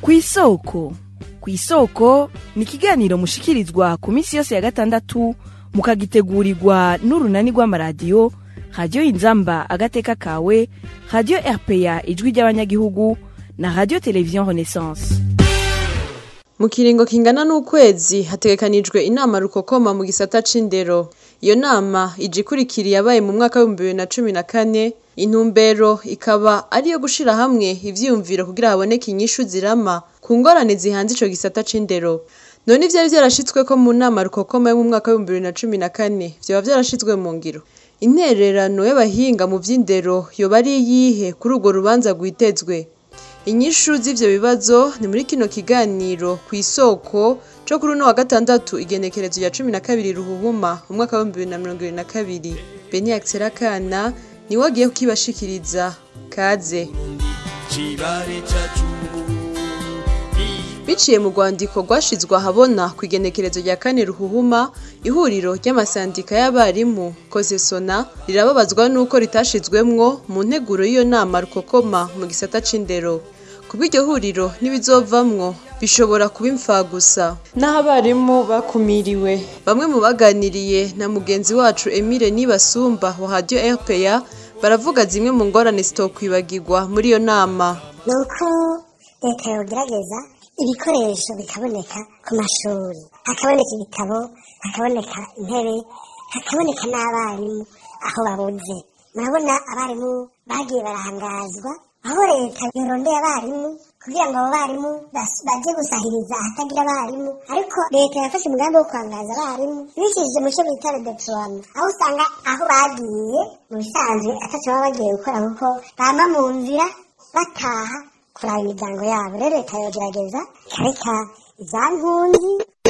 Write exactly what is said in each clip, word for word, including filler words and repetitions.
Kw'isoko. Kw'isoko ni ikiganiro mushikirizwa ku minsi yose ya gatandatu mukagitegurirwa n'urunani rw'amaradiyo Radio Inzamba agateka kawe, Radio R P A ijwi ry'abanyagihugu na Radio Television Renaissance. Mu kiringo kingana n'ukwezi hategekanijwe inama rukokoma mu gisata c'indero. Iyo nama ije ikurikiriye yabaye mu mwaka wa bibiri na cumi na kane, intumbero ikaba ari yo gushira hamwe ivyiyumviro kugira haboneke inyishu zirama ku ngorane zihanze ico gisata c'indero. None ivyari vyarashitsweko mu nama rukokoma yo mu mwaka wa bibiri na cumi na kane vyoba vyarashizwe mu ngiro. Intererano y'abahinga mu vy'indero yoba ari iyihe kuri urwo rubanza rwitezwe? Inyishu z'ivyo bibazo ni muri kino kiganiro kw'isoko co kuri uno wa gatandatu igenekerezo ya cumi na kabiri Ruhuhuma mu mwaka wa bibiri na mirongo ibiri na kabiri. Beni Akserakana ni wagiye kukibashikiriza. Kaze. Biciye mu rwandiko rwashizwe ahabona ku igenekerezo rya kane Ruhuhuma, ihuriro ry'amasandika y'abarimu Kozesona rirababazwa nuko ritashizwemwo mu nteguro y'iyo nama rukokoma mu gisata c'indero. Kubw'iryo huriro n'ibizovamwo bishobora kuba imfagusa. Naho abarimu bakumiriwe, bamwe mu baganiriye na mugenzi wacu Emile Nibasumba wa Radio R P A baravuga zimwe mu ngorane zitokwibagirwa muri iyo nama. Nuko leta yogerageza ibikoresho bikaboneka ku mashuri, hakaboneka ibitabo, hakaboneka intebe, hakaboneka n'abarimu aho babuze. Murabona abarimu bagiye barahangazwa, aho leta yorondeye abarimu kugira ngo abo barimu baje gusahiriza ahatagira abarimu, ariko leta yafashe umugambi wo kwangaza abarimu bicishije mu cyo bita redeploiement, aho usanga aho bagiye mu bisanzwe ataco baba bagiye gukora kuko bama mu nzira bataha kuraba imiryango yabo. Rero leta yogerageza ikareka iza nkunzi.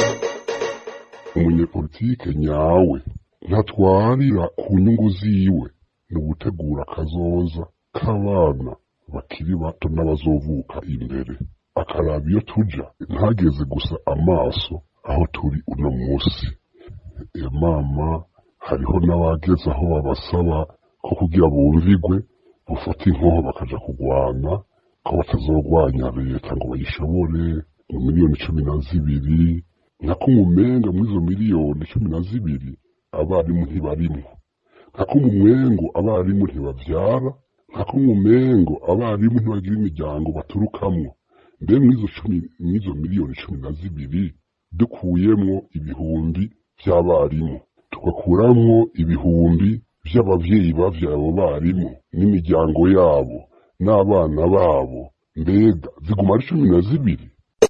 Umunyepolitike nyawe ntatwarira ku nyungu ziwe, ni ugutegura akazoza k'abana bakiri bato n'abazovuka imbere, akaraba iyo tuja ntageze gusa amaso aho turi uno musi. E mama, hariho n'abageze aho babasaba ko kugira bumvigwe bufata inkoho bakaja kugwana, ko batazogwanya leta ngo bayishobore. Mu miliyoni cumi na zibiri nkako umumenga muri izo miliyoni cumi na zibiri abarimu ntibarimwo, nkako umumengo abarimu ntibavyara, nkako umumengo abarimu ntibagira imiryango baturukamwo. Mbe mw'izo cumi mw'izo miliyoni cumi na zibiri dukuyemwo ibihumbi vy'abarimu, tugakuramwo ibihumbi vy'abavyeyi bavyaye abo barimu n'imiryango yabo n'abana babo, mbega ziguma ari cumi na zibiri?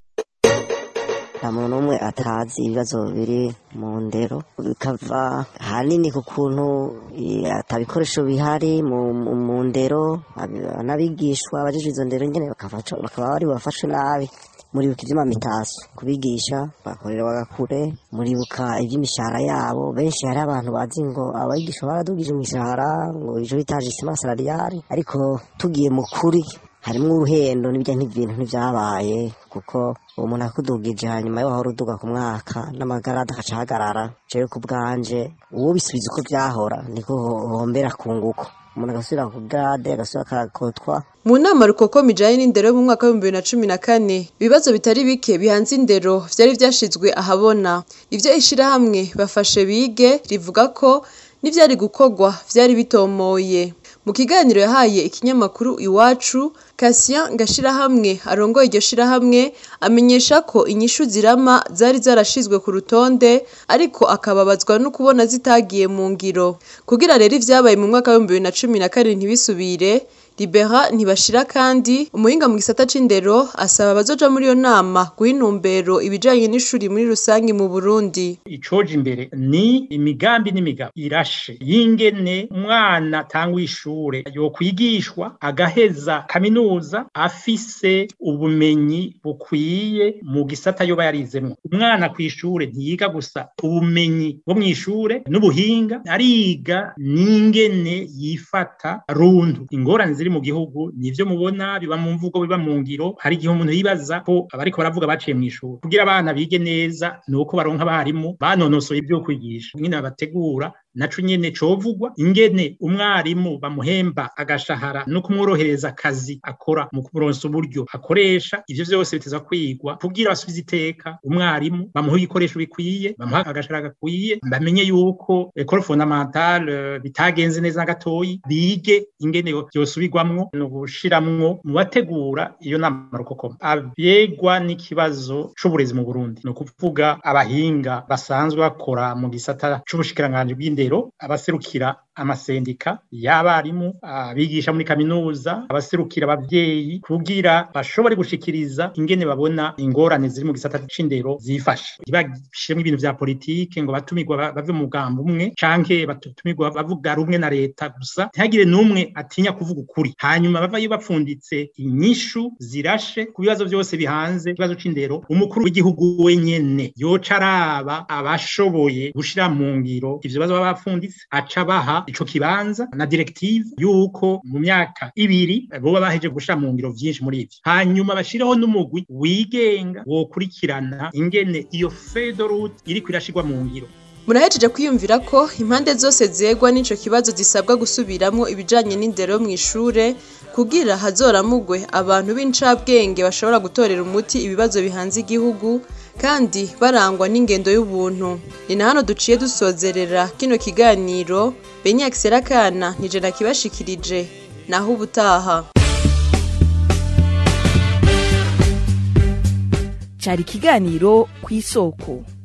Nta muntu n'umwe atazi ibibazo biri mu ndero, bikava hanini ku kuntu atabikoresho bihari mu ndero, n'abigishwa abajejwe izo ndero nyene bakaba bari bafashwe nabi. Muribuka ivy'amamitaso kubigisha bakorera bagakure, muribuka ivy'imishahara yabo. Benshi hari abantu bazi ngo abigisha baradugije imishahara ngo ijo bitaje isima salariale, ariko tugiye mu kuri harimwo uruhendo n'ibijya nk'ibintu ntivyabaye, kuko umuntu akudugije hanyuma yo wahora uduga ku mwaka n'amagarada akacahagarara. Jewe ku bwanje uwo bisubiza uko vyahora niko hombera kunguko, umuntu agasubira ku grade agasubira akakotwa. Mu nama rukokoma ijanye n'indero mu mwaka wa bibiri na cumi na kane, ibibazo bitari bike bihanze indero vyari vyashizwe ahabona. Ivyo ishirahamwe bafashe bige rivuga ko n'ivyari gukorwa vyari bitomoye. Mu kiganiro yahaye ikinyamakuru Iwacu, Cassien Ngashirahamwe arongoye iryo shirahamwe amenyesha ko inyishu zirama zari zarashizwe ku rutonde, ariko akababazwa no kubona zitagiye mu ngiro. Kugira rero ivyabaye mu mwaka wa bibiri na cumi na kane ntibisubire, Libera Ntibashira kandi umuhinga mu gisata c'indero asaba abazoja muri iyo nama guha intumbero ibijanye n'ishuri muri rusangi mu Burundi. Icoje imbere ni imigambi n'imigabo irashe yingene umwana tangwa ishure yo kwigishwa agaheza kaminuza afise ubumenyi bukwiye mu gisata yo bayarizemwo. Umwana kw'ishure ntiyiga gusa ubumenyi bwo mw'ishure n'ubuhinga, ariga n'ingene yifata rundu. Ingorane ziri mu gihugu nivyo mubona biba mu mvugo biba mu ngiro. Hari igihe umuntu yibaza ko abariko baravuga baciye mw'ishuri kugira abana bige neza nuko baronka abarimu banonosoye ibyo kwigisha, nyine babategura naco nyene covugwa, ingene umwarimu bamuhemba agashahara no kumworohereza akazi akora mu kuronsa uburyo akoresha, ivyo vyose biteza kwigwa kugira basubize iteka umwarimu, bamuha ibikoresho bikwiye, bamuha agashahara gakwiye, bamenye yuko école fondamentale bitagenze neza na gatoyi, bige ingene vyosubirwamwo no gushiramwo mu bategura iyo nama rukokoma. Abyegwa n'ikibazo c'uburezi mu Burundi, no kuvuga abahinga basanzwe bakora mu gisata c'ubushikiranganje bw'indero, abaserukira amasendika y'abarimu, abigisha muri kaminuza, abaserukira abavyeyi, kugira bashobore gushikiriza ingene babona ingorane ziri mu gisata c'indero zifashe. Ntibashiremwo ibintu vya politike ngo batumirwa bave mu mugambo umwe canke batumirwa bavuga rumwe na leta gusa, ntihagire n'umwe atinya kuvuga ukuri, hanyuma bavayo bapfunditse inyishu zirashe ku bibazo vyose bihanze ikibazo c'indero. Umukuru w'igihugu wenyene yoca araba abashoboye gushira mu ngiro ivyo bibazo baba bapfunditse, aca baha ico kibanza na directive yuko mu myaka ibiri boba baheje gushira mu ngiro vyinshi muri ivyo, hanyuma bashireho n'umugwi wigenga wokurikirana ingene iyo feuille de route iriko irashirwa mu ngiro. Murahejeje kwiyumvira ko impande zose zegwa n'ico kibazo zisabwa gusubiramwo ibijanye n'indero mw'ishure kugira hazoramugwe abantu b'incabwenge bashobora gutorera umuti ibibazo bihanze igihugu kandi barangwa n'ingendo y'ubuntu. Ni na hano duciye dusozerera kino kiganiro. Benya Kiserakana nije nakibashikirije, naho ubutaha. Cari kiganiro kw'isoko.